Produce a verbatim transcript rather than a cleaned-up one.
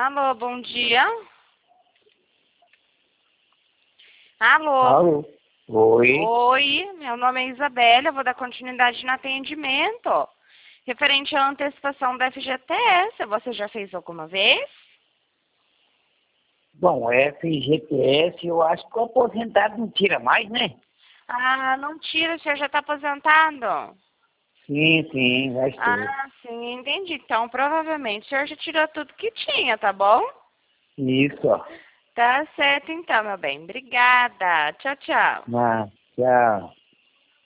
Alô, bom dia. Alô. Alô? Oi? Oi, meu nome é Isabela, eu vou dar continuidade no atendimento. Referente à antecipação da F G T S, você já fez alguma vez? Bom, F G T S, eu acho que o aposentado não tira mais, né? Ah, não tira, o senhor já está aposentado? Sim, sim, já estou. Ah, sim, entendi. Então, provavelmente o senhor já tirou tudo que tinha, tá bom? Isso, ó. Tá certo então, meu bem. Obrigada. Tchau, tchau. Ah, tchau.